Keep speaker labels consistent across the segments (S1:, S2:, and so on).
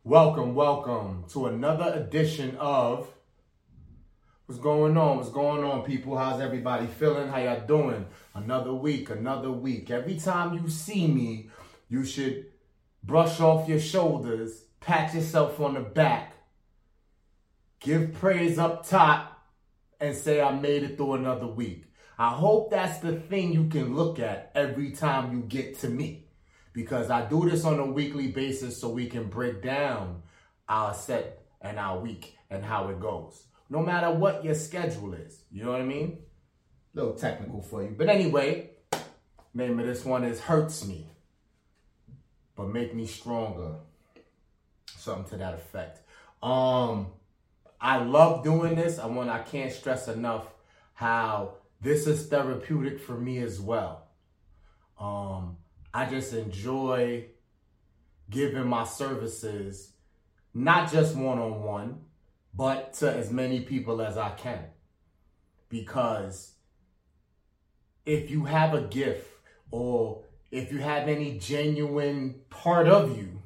S1: Welcome to another edition of What's going on? What's going on, people? How's everybody feeling? How y'all doing? Another week. Every time you see me, you should brush off your shoulders, pat yourself on the back, give praise up top, and say I made it through another week. I hope that's the thing you can look at every time you get to me. Because I do this on a weekly basis so we can break down our set and our week and how it goes. No matter what your schedule is. You know what I mean? A little technical for you. But anyway, name of this one is Hurts Me, but Make Me Stronger. Something to that effect. I love doing this. I can't stress enough how this is therapeutic for me as well. I just enjoy giving my services, not just one-on-one, but to as many people as I can. Because if you have a gift or if you have any genuine part of you,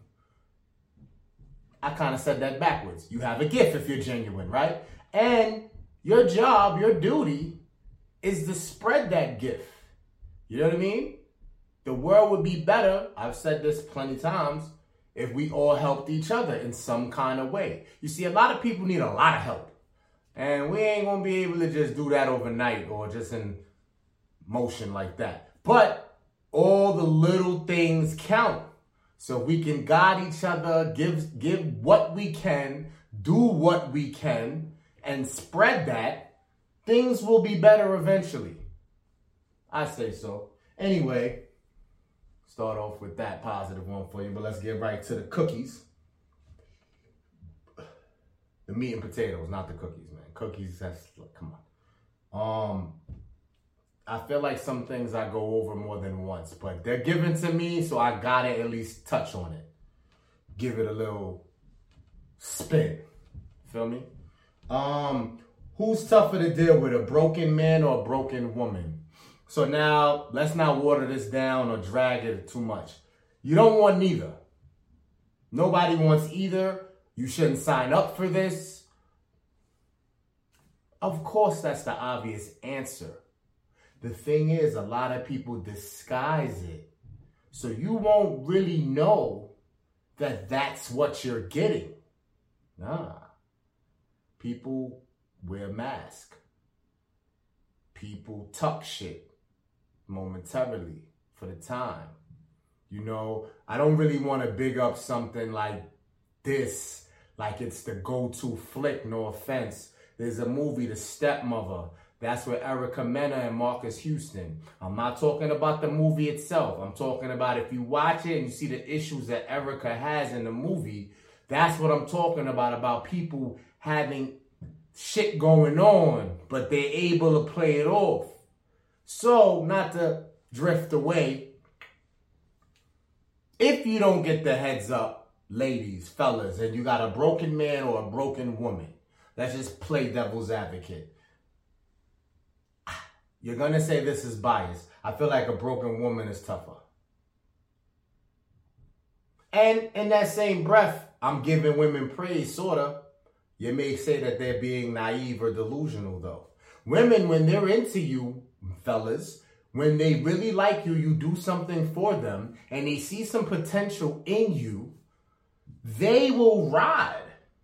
S1: I kind of said that backwards. You have a gift if you're genuine, right? And your job, your duty is to spread that gift. You know what I mean? The world would be better, I've said this plenty of times, if we all helped each other in some kind of way. You see, a lot of people need a lot of help. And we ain't going to be able to just do that overnight or just in motion like that. But all the little things count. So we can guide each other, give what we can, do what we can, and spread that, things will be better eventually. I say so. Anyway, start off with that positive one for you, but let's get right to the cookies. The meat and potatoes, not the cookies, man. Cookies, come on. I feel like some things I go over more than once, but they're given to me, so I gotta at least touch on it. Give it a little spin. Feel me? Who's tougher to deal with, a broken man or a broken woman? So now, let's not water this down or drag it too much. You don't want neither. Nobody wants either. You shouldn't sign up for this. Of course, that's the obvious answer. The thing is, a lot of people disguise it. So you won't really know that that's what you're getting. Nah. People wear masks. People talk shit momentarily for the time. You know, I don't really want to big up something like this, like it's the go-to flick, no offense. There's a movie, The Stepmother. That's with Erica Mena and Marcus Houston. I'm not talking about the movie itself. I'm talking about if you watch it and you see the issues that Erica has in the movie, that's what I'm talking about people having shit going on, but they're able to play it off. So, not to drift away, if you don't get the heads up, ladies, fellas, and you got a broken man or a broken woman, let's just play devil's advocate. You're going to say this is biased. I feel like a broken woman is tougher. And in that same breath, I'm giving women praise, sort of. You may say that they're being naive or delusional, though. Women, when they're into you, fellas, when they really like you, you do something for them, and they see some potential in you, they will ride.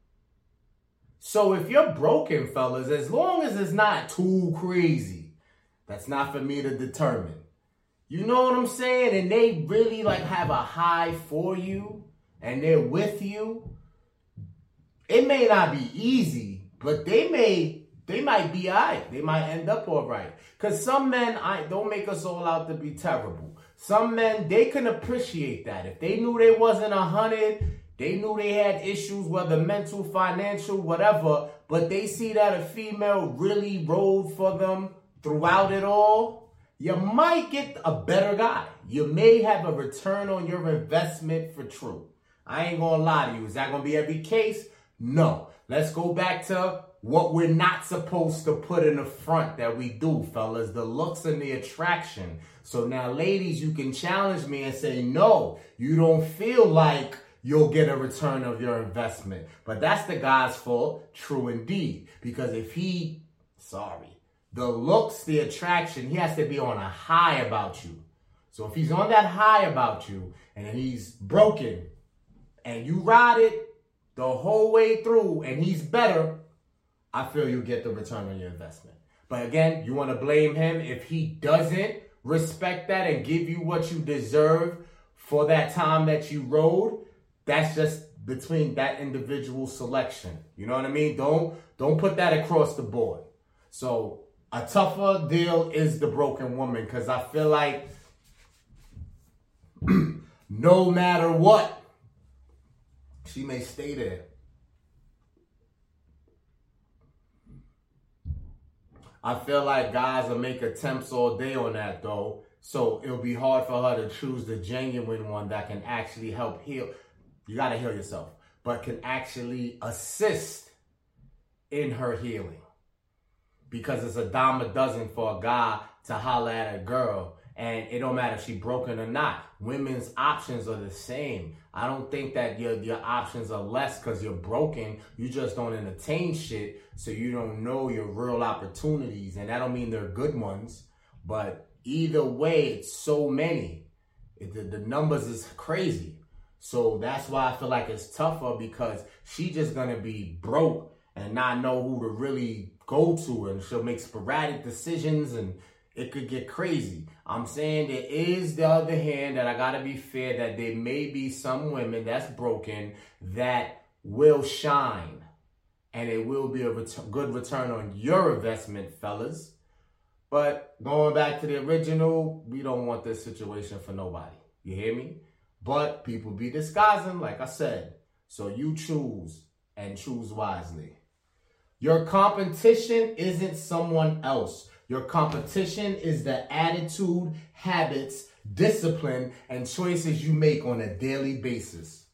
S1: So if you're broken, fellas, as long as it's not too crazy, that's not for me to determine. You know what I'm saying? And they really have a high for you, and they're with you. It may not be easy, but they might be all right. They might end up all right. Because some men, don't make us all out to be terrible. Some men, they can appreciate that. If they knew they wasn't 100, they knew they had issues, whether mental, financial, whatever, but they see that a female really rode for them throughout it all, you might get a better guy. You may have a return on your investment for true. I ain't gonna lie to you. Is that gonna be every case? No. Let's go back to what we're not supposed to put in the front that we do, fellas. The looks and the attraction. So now, ladies, you can challenge me and say, no, you don't feel like you'll get a return of your investment. But that's the guy's fault, true indeed. Because if the looks, the attraction, he has to be on a high about you. So if he's on that high about you and he's broken and you ride it the whole way through and he's better, I feel you get the return on your investment. But again, you want to blame him if he doesn't respect that and give you what you deserve for that time that you rode. That's just between that individual selection. You know what I mean? Don't put that across the board. So a tougher deal is the broken woman, because I feel like no matter what, she may stay there. I feel like guys will make attempts all day on that though. So it'll be hard for her to choose the genuine one that can actually help heal. You got to heal yourself, but can actually assist in her healing. Because it's a dime a dozen for a guy to holler at a girl. And it don't matter if she's broken or not. Women's options are the same. I don't think that your options are less because you're broken. You just don't entertain shit, so you don't know your real opportunities. And that don't mean they're good ones. But either way, it's so many. The numbers is crazy. So that's why I feel like it's tougher, because she just going to be broke and not know who to really go to. And she'll make sporadic decisions and it could get crazy. I'm saying there is the other hand that I got to be fair, that there may be some women that's broken that will shine. And it will be a good return on your investment, fellas. But going back to the original, we don't want this situation for nobody. You hear me? But people be disguising, like I said. So you choose, and choose wisely. Your competition isn't someone else. Your competition is the attitude, habits, discipline, and choices you make on a daily basis.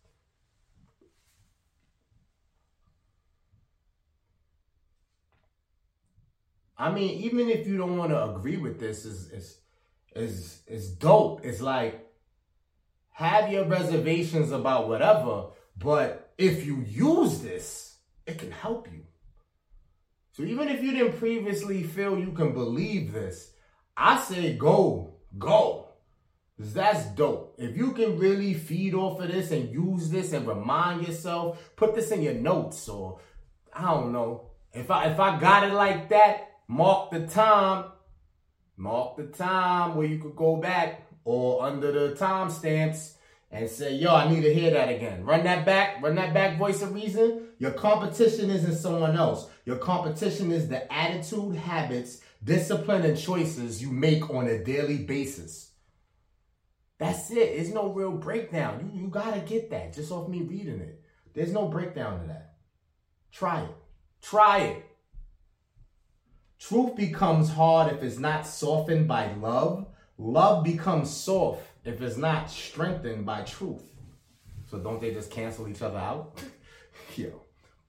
S1: I mean, even if you don't want to agree with this, is dope. It's like, have your reservations about whatever, but if you use this, it can help you. So even if you didn't previously feel you can believe this, I say go. Because that's dope. If you can really feed off of this and use this and remind yourself, put this in your notes, or I don't know. If I got it like that, mark the time where you could go back or under the timestamps and say, yo, I need to hear that again. Run that back voice of reason. Your competition isn't someone else. Your competition is the attitude, habits, discipline, and choices you make on a daily basis. That's it. There's no real breakdown. You gotta get that just off me reading it. There's no breakdown to that. Try it. Truth becomes hard if it's not softened by love. Love becomes soft if it's not strengthened by truth. So don't they just cancel each other out? Yo,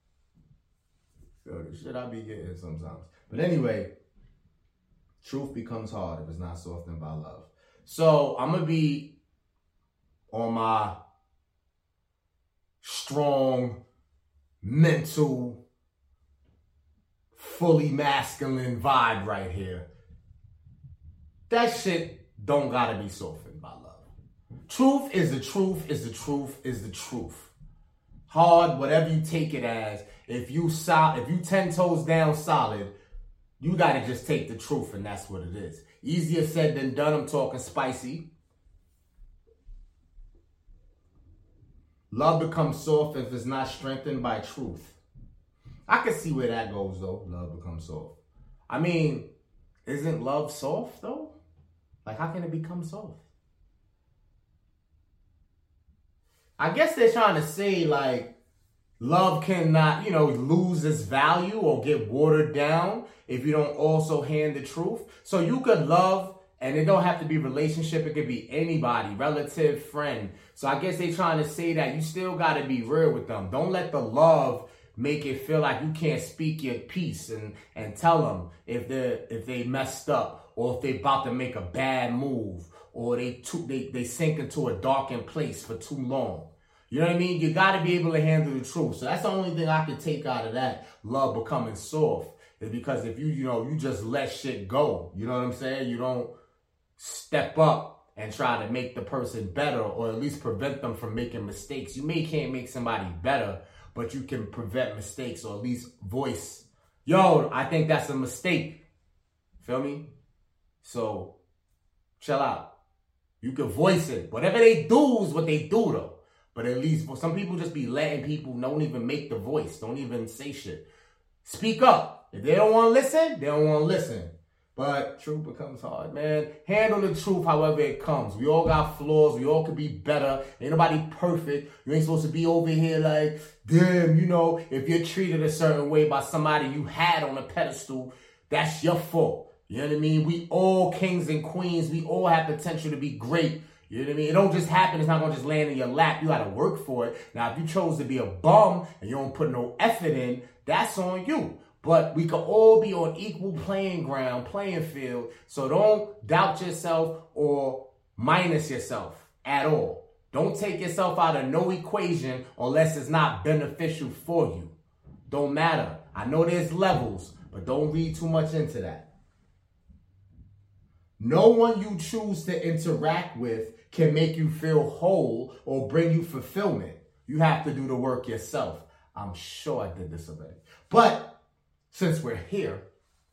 S1: the shit I be getting sometimes. But anyway, truth becomes hard if it's not softened by love. So I'm going to be on my strong, mental, fully masculine vibe right here. That shit don't gotta be softened by love. Truth is the truth, is the truth, is the truth. Hard, whatever you take it as, if you 10 toes down solid, you gotta just take the truth, and that's what it is. Easier said than done. I'm talking spicy. Love becomes soft if it's not strengthened by truth. I can see where that goes though. Love becomes soft. I mean, isn't love soft though? Like, how can it become soft? I guess they're trying to say, like, love cannot, lose its value or get watered down if you don't also hand the truth. So you could love, and it don't have to be relationship. It could be anybody, relative, friend. So I guess they're trying to say that you still got to be real with them. Don't let the love make it feel like you can't speak your piece and tell them if they messed up, or if they about to make a bad move, or they sink into a darkened place for too long. You know what I mean? You got to be able to handle the truth. So that's the only thing I can take out of that love becoming soft. Is because if you just let shit go. You know what I'm saying? You don't step up and try to make the person better, or at least prevent them from making mistakes. You can't make somebody better, but you can prevent mistakes, or at least voice, yo, I think that's a mistake. Feel me? So chill out. You can voice it. Whatever they do is what they do, though. But at least for some people, just be letting people don't even make the voice. Don't even say shit. Speak up. If they don't want to listen, they don't want to listen. But truth becomes hard, man. Handle the truth however it comes. We all got flaws. We all could be better. Ain't nobody perfect. You ain't supposed to be over here like, damn, if you're treated a certain way by somebody you had on a pedestal, that's your fault. You know what I mean? We all kings and queens. We all have potential to be great. You know what I mean? It don't just happen. It's not going to just land in your lap. You got to work for it. Now, if you chose to be a bum and you don't put no effort in, that's on you. But we can all be on equal playing field. So don't doubt yourself or minus yourself at all. Don't take yourself out of no equation unless it's not beneficial for you. Don't matter. I know there's levels, but don't read too much into that. No one you choose to interact with can make you feel whole or bring you fulfillment. You have to do the work yourself. I'm sure I did this already. But since we're here,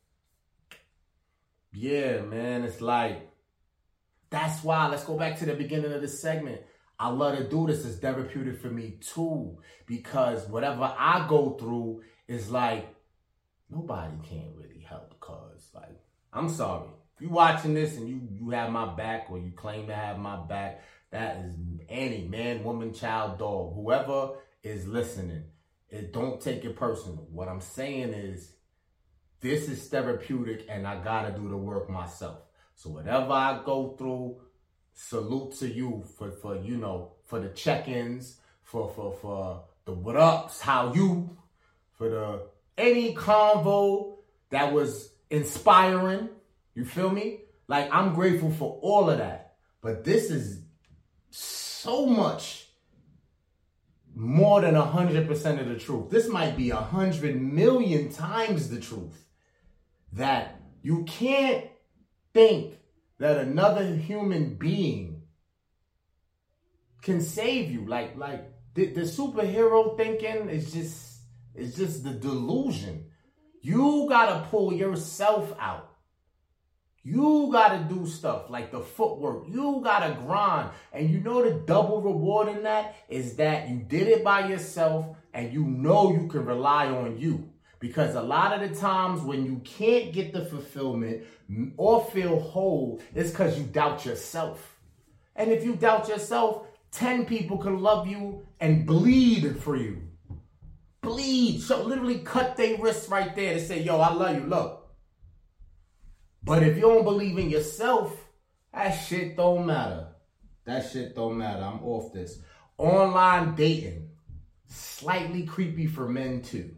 S1: yeah, man, it's like, that's why, let's go back to the beginning of this segment. I love to do this. It's therapeutic for me too, because whatever I go through is like, nobody can really help, cause like, I'm sorry. If you watching this and you have my back, or you claim to have my back, that is any man, woman, child, dog, whoever is listening. Don't take it personal. What I'm saying is, this is therapeutic and I gotta do the work myself. So whatever I go through, salute to you for the check-ins, for the what ups, how you, for any convo that was inspiring. You feel me? Like, I'm grateful for all of that. But this is so much more than 100% of the truth. This might be 100 million times the truth. That you can't think that another human being can save you. Like the superhero thinking is just the delusion. You gotta pull yourself out. You gotta do stuff like the footwork. You gotta grind. And the double reward in that is that you did it by yourself and you can rely on you. Because a lot of the times when you can't get the fulfillment or feel whole, it's because you doubt yourself. And if you doubt yourself, 10 people can love you and bleed for you. Bleed. So literally cut their wrists right there and say, yo, I love you. Look. But if you don't believe in yourself, that shit don't matter. That shit don't matter. I'm off this. Online dating. Slightly creepy for men too.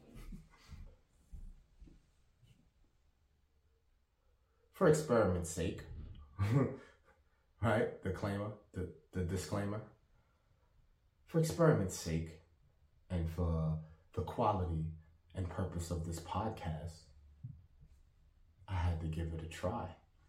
S1: For experiment's sake. Right? The disclaimer. For experiment's sake, and for the quality and purpose of this podcast, I had to give it a try.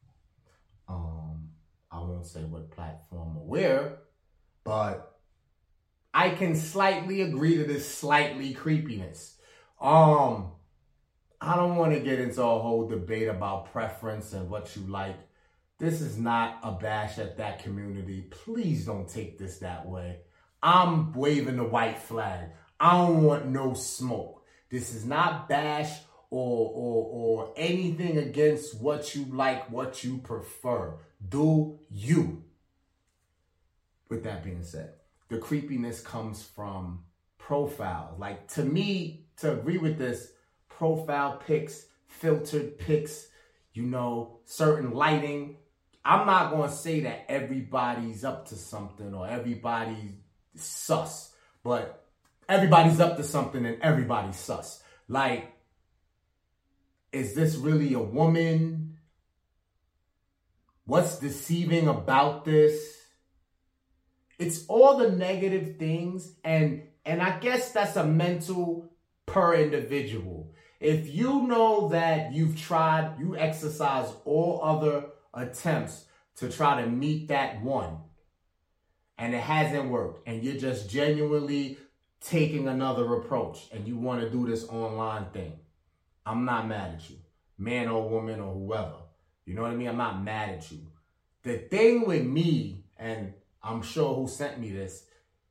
S1: I won't say what platform or where, but I can slightly agree to this slightly creepiness. I don't want to get into a whole debate about preference and what you like. This is not a bash at that community. Please don't take this that way. I'm waving the white flag. I don't want no smoke. This is not bash or anything against what you like, what you prefer. Do you. With that being said, the creepiness comes from profiles. Like, to me, to agree with this, profile pics, filtered pics, certain lighting. I'm not going to say that everybody's up to something or everybody's sus, but everybody's up to something and everybody's sus. Like, is this really a woman? What's deceiving about this? It's all the negative things, and I guess that's a mental per individual. If you know that you exercise all other attempts to try to meet that one, and it hasn't worked, and you're just genuinely taking another approach, and you want to do this online thing, I'm not mad at you, man or woman or whoever. You know what I mean? I'm not mad at you. The thing with me, and I'm sure who sent me this,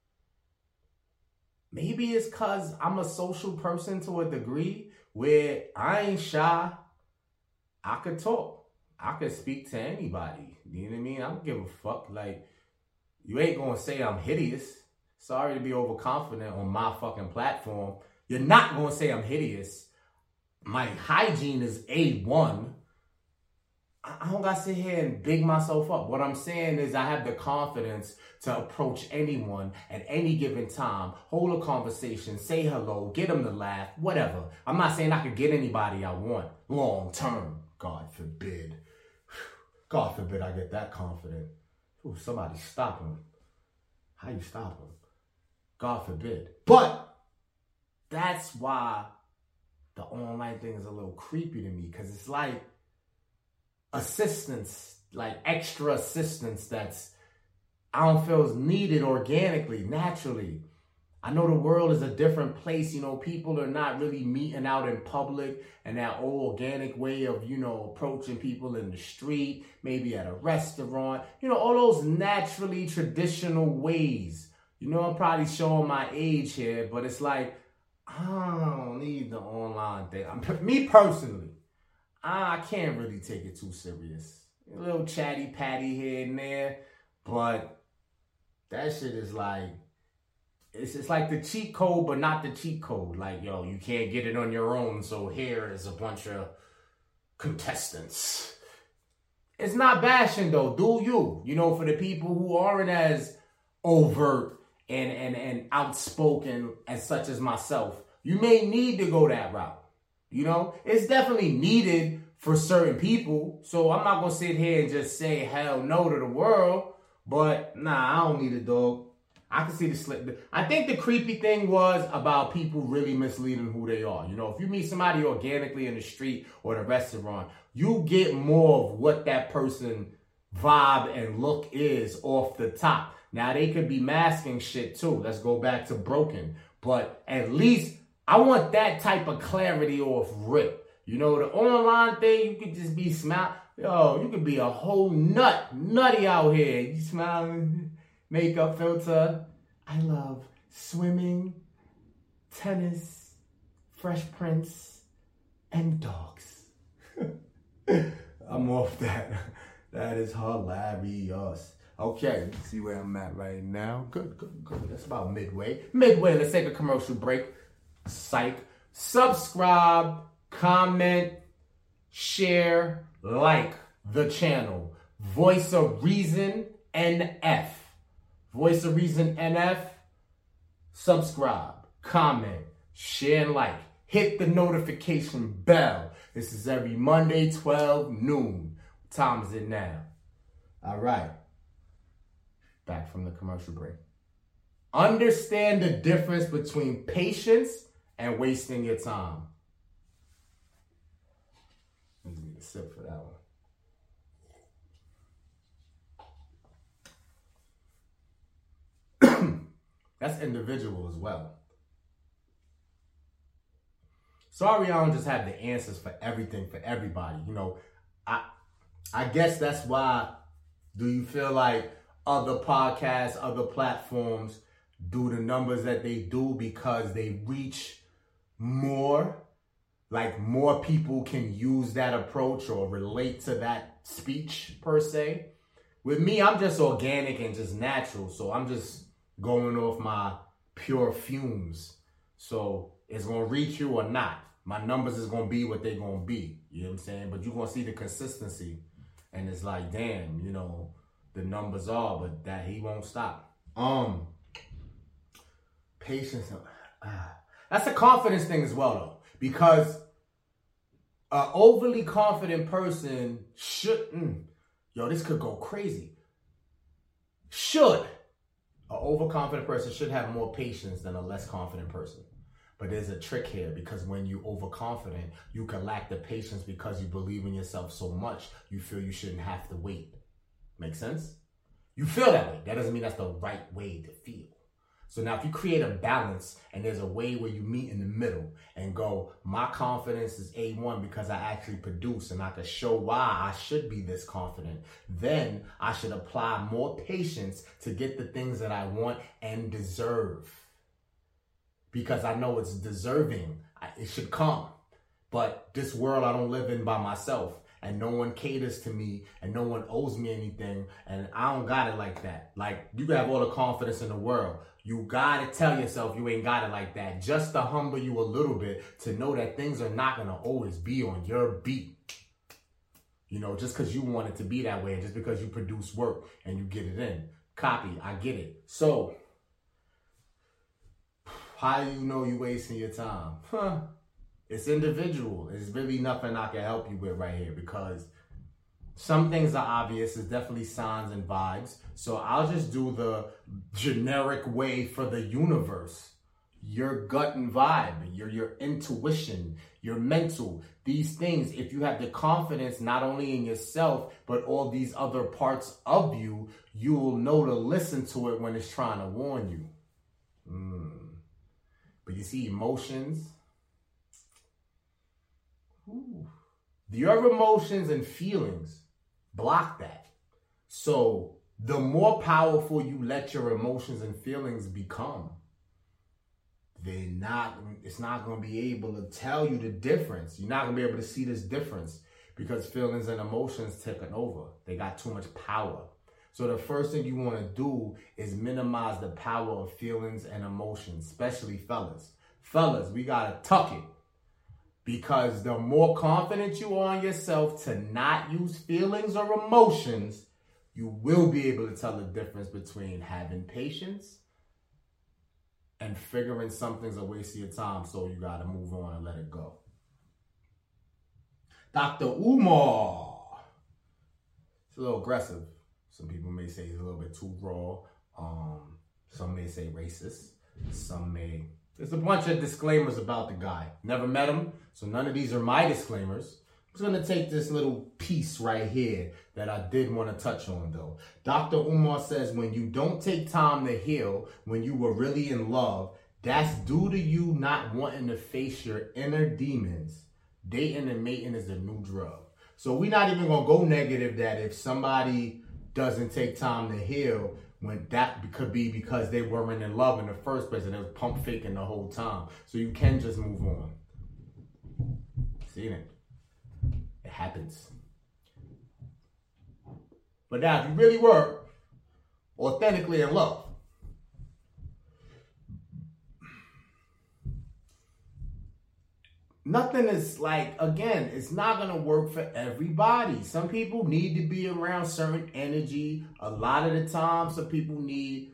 S1: maybe it's because I'm a social person to a degree where I ain't shy. I could talk. I could speak to anybody. You know what I mean? I don't give a fuck. Like, you ain't gonna say I'm hideous. Sorry to be overconfident on my fucking platform. You're not gonna say I'm hideous. My hygiene is A1. I don't gotta sit here and big myself up. What I'm saying is I have the confidence to approach anyone at any given time, hold a conversation, say hello, get them to laugh, whatever. I'm not saying I could get anybody I want long term. God forbid. God forbid I get that confident. Ooh, somebody stop him. How you stop him? God forbid. But that's why the online thing is a little creepy to me, because it's like assistance, like extra assistance that's, I don't feel is needed organically, naturally. I know the world is a different place. You know, people are not really meeting out in public and that old organic way of, you know, approaching people in the street, maybe at a restaurant, you know, all those naturally traditional ways. You know, I'm probably showing my age here, but it's like, I don't need the online thing. Me personally, I can't really take it too serious. A little chatty patty here and there, but that shit is like, it's like the cheat code, but not the cheat code. Like, yo, you can't get it on your own, so here is a bunch of contestants. It's not bashing though, do you? You know, for the people who aren't as overt and outspoken as such as myself, you may need to go that route. You know, it's definitely needed for certain people. So I'm not going to sit here and just say hell no to the world. But nah, I don't need a dog. I can see the slip. I think the creepy thing was about people really misleading who they are. You know, if you meet somebody organically in the street or the restaurant, you get more of what that person vibe and look is off the top. Now, they could be masking shit too. Let's go back to broken. But at least I want that type of clarity off rip. You know, the online thing, you could just be smiling. Yo, you could be a whole nutty out here. You smiling, makeup filter. I love swimming, tennis, Fresh Prince, and dogs. I'm off that. That is hilarious. Okay, let's see where I'm at right now. Good. That's about midway. Let's take a commercial break. Psych. Subscribe, comment, share, like the channel. Voice of Reason NF. Voice of Reason NF. Subscribe, comment, share, and like. Hit the notification bell. This is every Monday, 12 noon. What time is it now? All right. Back from the commercial break. Understand the difference between patience and wasting your time. I need a sip for that one. That's individual as well. Sorry, I don't just have the answers for everything for everybody. You know, I guess that's why. Do you feel like other podcasts, other platforms do the numbers that they do because they reach more? Like more people can use that approach or relate to that speech per se. With me, I'm just organic and just natural. So I'm just going off my pure fumes. So it's going to reach you or not. My numbers is going to be what they're going to be. You know what I'm saying? But you're going to see the consistency. And it's like, damn, you know, the numbers are, but that he won't stop. Patience. That's a confidence thing as well, though. Because an overly confident person should, yo, this could go crazy. Should An overconfident person should have more patience than a less confident person. But there's a trick here, because when you're overconfident, you can lack the patience because you believe in yourself so much, you feel you shouldn't have to wait. Make sense? You feel that way. That doesn't mean that's the right way to feel. So now if you create a balance and there's a way where you meet in the middle and go, my confidence is A1 because I actually produce and I can show why I should be this confident, then I should apply more patience to get the things that I want and deserve. Because I know it's deserving. It should come. But this world I don't live in by myself. And no one caters to me. And no one owes me anything. And I don't got it like that. Like, you can have all the confidence in the world. You got to tell yourself you ain't got it like that. Just to humble you a little bit. To know that things are not going to always be on your beat. You know, just because you want it to be that way. And just because you produce work and you get it in. Copy. I get it. So, how do you know you wasting your time? It's individual. It's really nothing I can help you with right here, because some things are obvious. It's definitely signs and vibes. So I'll just do the generic way for the universe. Your gut and vibe, your intuition, your mental, these things. If you have the confidence not only in yourself, but all these other parts of you, you will know to listen to it when it's trying to warn you. But you see, emotions, your emotions and feelings block that. So the more powerful you let your emotions and feelings become, it's not going to be able to tell you the difference. You're not going to be able to see this difference because feelings and emotions taking over. They got too much power. So the first thing you want to do is minimize the power of feelings and emotions, especially fellas. Fellas, we got to tuck it. Because the more confident you are in yourself to not use feelings or emotions, you will be able to tell the difference between having patience and figuring something's a waste of your time, so you got to move on and let it go. Dr. Umar. It's a little aggressive. Some people may say he's a little bit too raw. Some may say racist. Some may... There's a bunch of disclaimers about the guy. Never met him, so none of these are my disclaimers. I'm just going to take this little piece right here that I did want to touch on, though. Dr. Umar says, when you don't take time to heal, when you were really in love, that's due to you not wanting to face your inner demons. Dating and mating is the new drug. So we're not even going to go negative that if somebody doesn't take time to heal, when that could be because they weren't in love in the first place and they was pump faking the whole time. So you can just move on. See it? It happens. But now, if you really were authentically in love, nothing is like, again, it's not going to work for everybody. Some people need to be around certain energy. A lot of the time, some people need,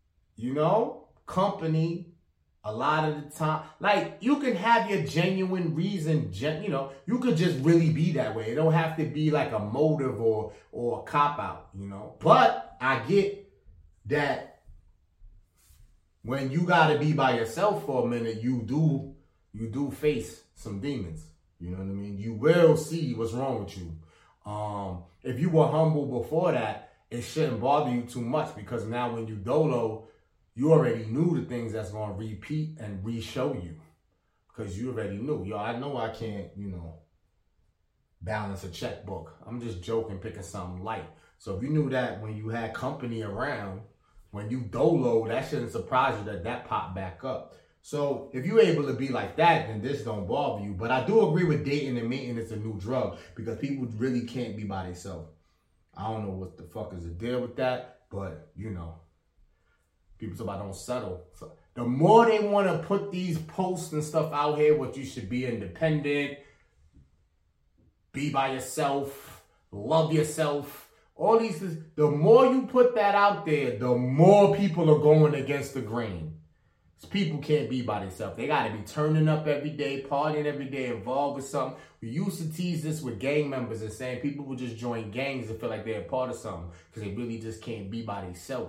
S1: company. A lot of the time, like, you can have your genuine reason, you could just really be that way. It don't have to be like a motive or a cop-out, But I get that when you got to be by yourself for a minute, you do face some demons. You know what I mean? You will see what's wrong with you. If you were humble before that, it shouldn't bother you too much, because now when you dolo, you already knew the things that's going to repeat and re-show you, because you already knew. Yo, I know I can't, balance a checkbook. I'm just joking, picking something light. So if you knew that when you had company around, when you dolo, that shouldn't surprise you that popped back up. So if you're able to be like that, then this don't bother you. But I do agree with dating and mating is a new drug, because people really can't be by themselves. I don't know what the fuck is the deal with that, but, people talk about don't settle. So the more they want to put these posts and stuff out here, what you should be independent, be by yourself, love yourself, all these things, the more you put that out there, the more people are going against the grain. People can't be by themselves. They got to be turning up every day, partying every day, involved with something. We used to tease this with gang members and saying people would just join gangs and feel like they're a part of something because they really just can't be by themselves.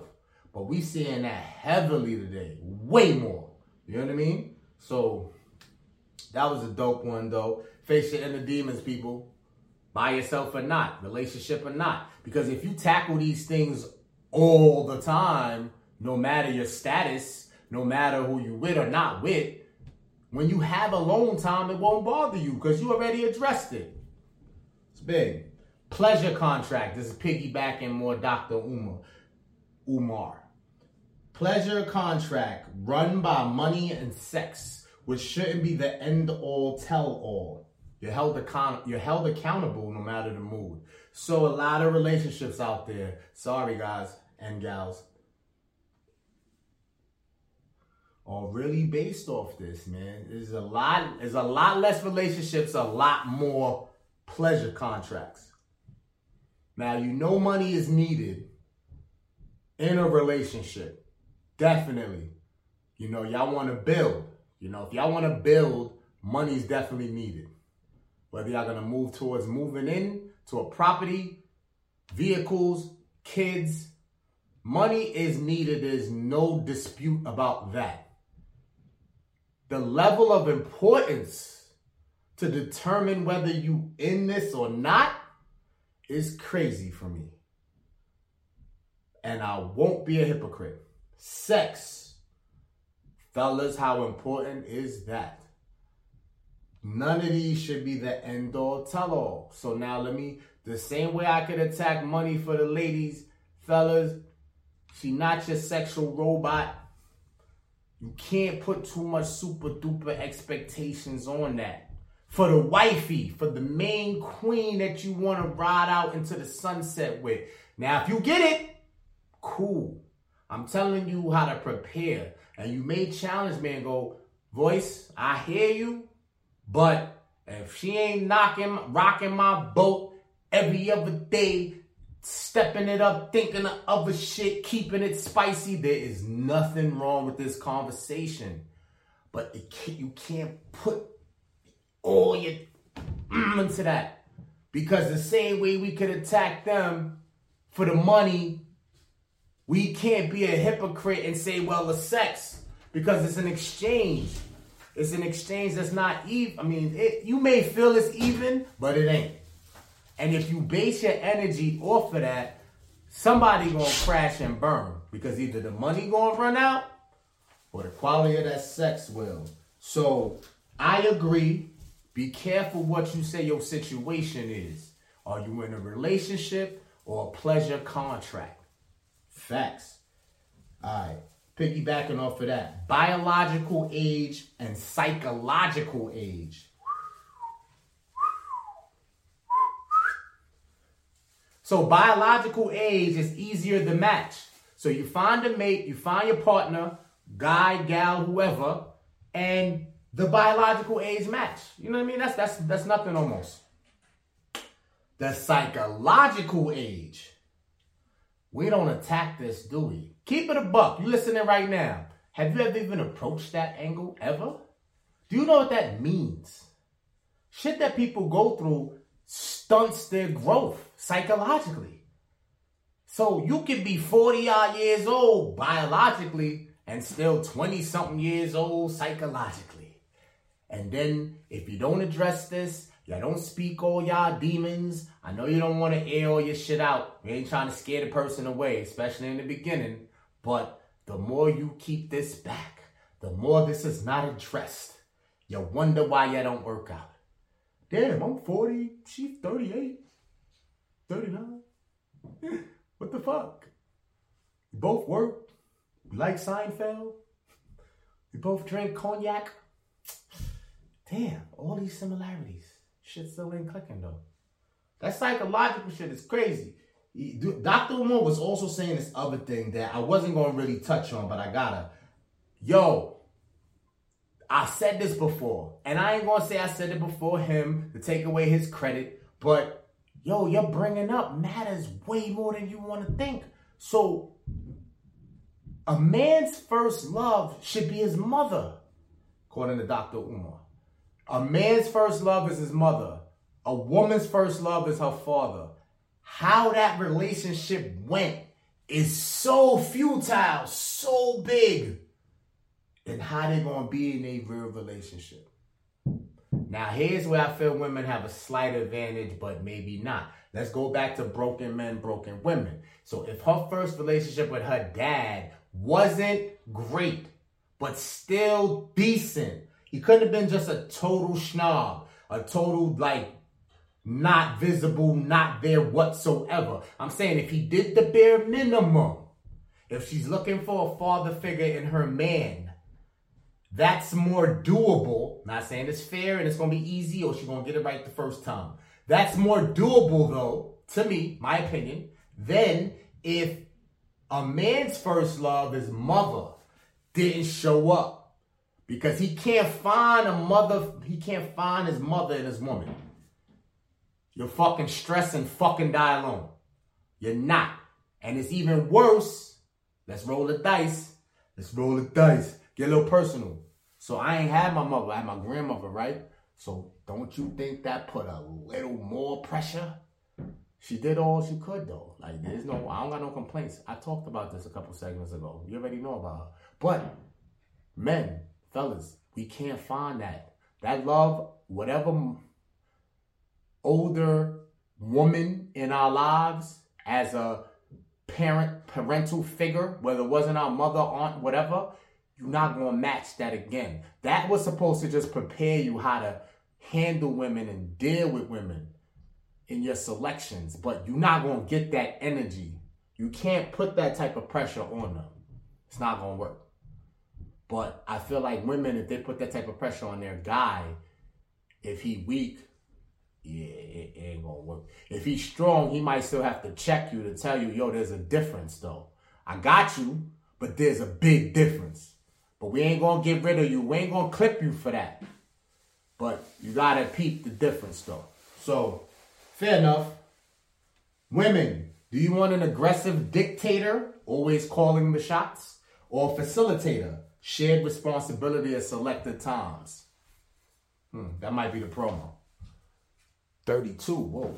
S1: But we seeing that heavily today. Way more. You know what I mean? So that was a dope one, though. Face your inner demons, people. By yourself or not. Relationship or not. Because if you tackle these things all the time, no matter your status, no matter who you with or not with, when you have alone time, it won't bother you because you already addressed it. It's big. Pleasure contract. This is piggybacking more Dr. Umar. Pleasure contract run by money and sex, which shouldn't be the end-all, tell-all. You're held accountable no matter the mood. So a lot of relationships out there, sorry guys and gals, are really based off this, man. There's a lot less relationships, a lot more pleasure contracts. Now, you know money is needed in a relationship. Definitely. You know, y'all want to build. You know, if y'all want to build, money is definitely needed. Whether y'all going to move towards moving in to a property, vehicles, kids, money is needed. There's no dispute about that. The level of importance to determine whether you in this or not is crazy for me. And I won't be a hypocrite. Sex. Fellas, how important is that? None of these should be the end-all, tell-all. So now the same way I could attack money for the ladies, fellas, she not your sexual robot. You can't put too much super duper expectations on that. For the wifey, for the main queen that you want to ride out into the sunset with. Now, if you get it, cool. I'm telling you how to prepare. And you may challenge me and go, voice, I hear you. But if she ain't rocking my boat every other day, stepping it up, thinking of other shit, keeping it spicy, there is nothing wrong with this conversation. But you can't put all your into that. Because the same way we could attack them for the money, we can't be a hypocrite and say, well, the sex, because it's an exchange. It's an exchange that's not even. I mean, you may feel it's even, but it ain't. And if you base your energy off of that, somebody gonna crash and burn. Because either the money gonna run out or the quality of that sex will. So I agree. Be careful what you say your situation is. Are you in a relationship or a pleasure contract? Facts. All right. Piggybacking off of that. Biological age and psychological age. So biological age is easier to match. So you find a mate, you find your partner, guy, gal, whoever, and the biological age match. You know what I mean? That's nothing almost. The psychological age. We don't attack this, do we? Keep it a buck. You listening right now. Have you ever even approached that angle ever? Do you know what that means? Shit that people go through stunts their growth psychologically. So you can be 40-odd years old biologically and still 20-something years old psychologically. And then if you don't address this, y'all don't speak all y'all demons. I know you don't want to air all your shit out. You ain't trying to scare the person away, especially in the beginning. But the more you keep this back, the more this is not addressed. You wonder why you don't work out. Damn, I'm 40, she's 38, 39. What the fuck? We both work. We like Seinfeld. We both drink cognac. Damn, all these similarities. Shit still ain't clicking though. That psychological shit is crazy. Dr. Umar was also saying this other thing that I wasn't going to really touch on, but I gotta. Yo, I said this before, and I ain't going to say I said it before him to take away his credit, but yo, you're bringing up matters way more than you want to think. So, a man's first love should be his mother, according to Dr. Umar. A man's first love is his mother. A woman's first love is her father. How that relationship went is so futile, so big, then how they gonna be in a real relationship? Now, here's where I feel women have a slight advantage, but maybe not. Let's go back to broken men, broken women. So if her first relationship with her dad wasn't great, but still decent, he couldn't have been just a total schnob, a total, like, not visible, not there whatsoever. I'm saying if he did the bare minimum, if she's looking for a father figure in her man, that's more doable. Not saying it's fair and it's going to be easy or she's going to get it right the first time. That's more doable, though, to me, my opinion, than if a man's first love, his mother, didn't show up. Because he can't find a mother, he can't find his mother in his woman. You're fucking stressed and fucking die alone. You're not. And it's even worse. Let's roll the dice. Let's roll the dice. Get a little personal. So I ain't had my mother. I had my grandmother, right? So don't you think that put a little more pressure? She did all she could, though. Like, I don't got no complaints. I talked about this a couple segments ago. You already know about her. But men, fellas, we can't find that. That love, whatever older woman in our lives as a parental figure, whether it wasn't our mother, aunt, whatever, you're not going to match that again. That was supposed to just prepare you how to handle women and deal with women in your selections, but you're not going to get that energy. You can't put that type of pressure on them. It's not going to work. But I feel like women, if they put that type of pressure on their guy, if he weak, yeah, it ain't gonna work. If he's strong, he might still have to check you to tell you, yo, there's a difference though. I got you, but there's a big difference. But we ain't gonna get rid of you. We ain't gonna clip you for that. But you gotta peep the difference though. So, fair enough. Women, do you want an aggressive dictator, always calling the shots? Or a facilitator, shared responsibility at selected times? That might be the promo. 32, whoa.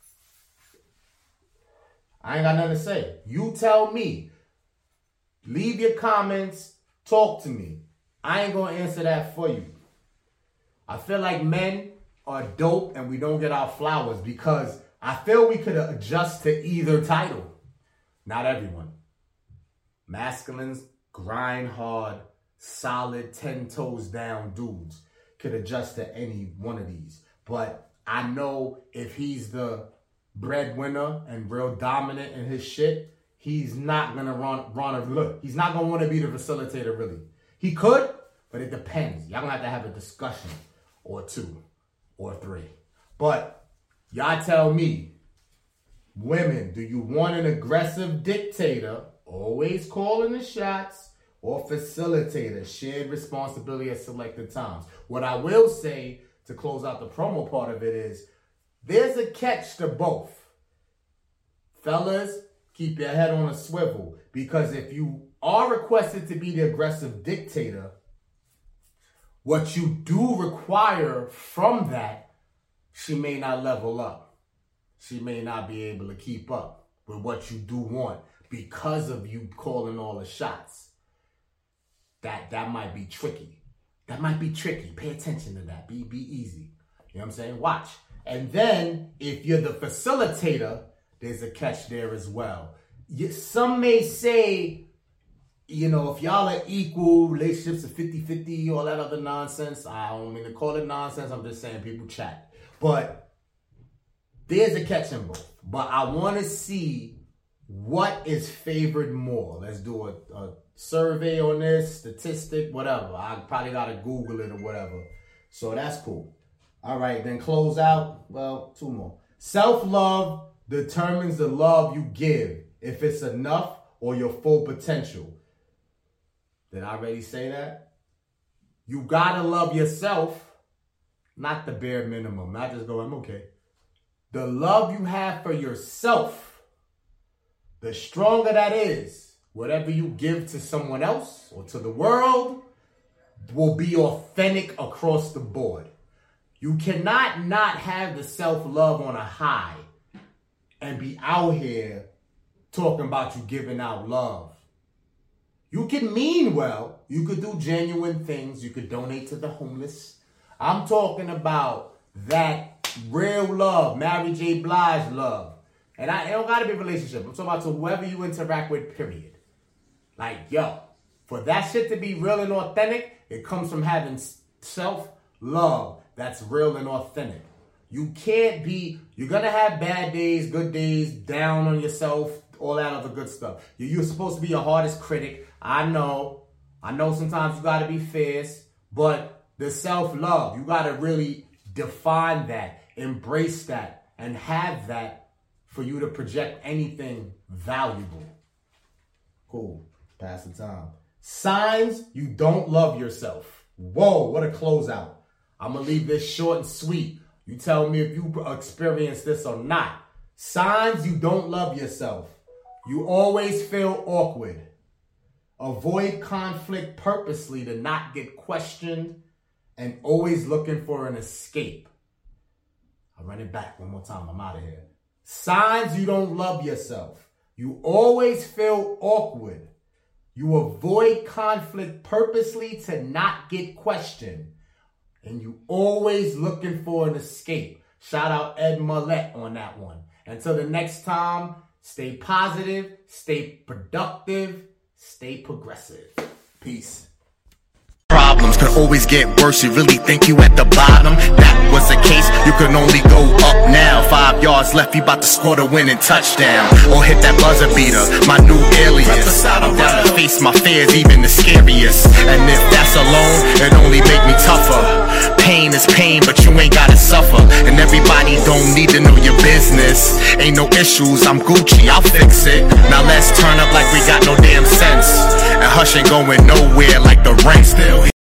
S1: I ain't got nothing to say. You tell me. Leave your comments. Talk to me. I ain't going to answer that for you. I feel like men are dope and we don't get our flowers because I feel we could adjust to either title. Not everyone. Masculines, grind hard, solid, 10 toes down dudes could adjust to any one of these. But I know if he's the breadwinner and real dominant in his shit, he's not going to he's not going to want to be the facilitator, really. He could, but it depends. Y'all going to have a discussion or two or three. But y'all tell me, women, do you want an aggressive dictator, always calling the shots, or facilitator, shared responsibility at selected times? What I will say to close out the promo part of it is, there's a catch to both. Fellas, keep your head on a swivel. Because if you are requested to be the aggressive dictator, what you do require from that, she may not level up. She may not be able to keep up with what you do want because of you calling all the shots. That might be tricky. That might be tricky. Pay attention to that. Be easy. You know what I'm saying? Watch. And then, if you're the facilitator, there's a catch there as well. Some may say, you know, if y'all are equal, relationships are 50-50, all that other nonsense. I don't mean to call it nonsense. I'm just saying people chat. But there's a catch in both. But I want to see what is favored more. Let's do a survey on this, statistic, whatever. I probably got to Google it or whatever. So that's cool. All right, then close out. Well, two more. Self-love determines the love you give, if it's enough or your full potential. Did I already say that? You got to love yourself, not the bare minimum. Not just go, I'm okay. The love you have for yourself, the stronger that is, whatever you give to someone else or to the world will be authentic across the board. You cannot not have the self-love on a high and be out here talking about you giving out love. You can mean well. You could do genuine things. You could donate to the homeless. I'm talking about that real love, Mary J. Blige love. And it don't got to be a relationship. I'm talking about to whoever you interact with, period. Like, yo, for that shit to be real and authentic, it comes from having self-love that's real and authentic. You can't be, you're going to have bad days, good days, down on yourself, all that other good stuff. You're supposed to be your hardest critic. I know sometimes you got to be fierce, but the self-love, you got to really define that, embrace that, and have that for you to project anything valuable. Cool. Pass the time. Signs you don't love yourself. Whoa, what a closeout. I'm going to leave this short and sweet. You tell me if you experience this or not. Signs you don't love yourself. You always feel awkward. Avoid conflict purposely to not get questioned and always looking for an escape. I'll run it back one more time. I'm out of here. Signs you don't love yourself. You always feel awkward. You avoid conflict purposely to not get questioned. And you always looking for an escape. Shout out Ed Millett on that one. Until the next time, stay positive, stay productive, stay progressive. Peace.
S2: Problems could always get worse. You really think you at the bottom? That was the case. You can only go up now. 5 yards left, you about to score the winning touchdown, or hit that buzzer beater, my new alias. I'm down to face my fears, even the scariest. And if that's alone, it only make me tougher. Pain is pain, but you ain't gotta suffer. And everybody don't need to know your business. Ain't no issues, I'm Gucci, I'll fix it. Now let's turn up like we got no damn sense. And hush ain't going nowhere like the rent still.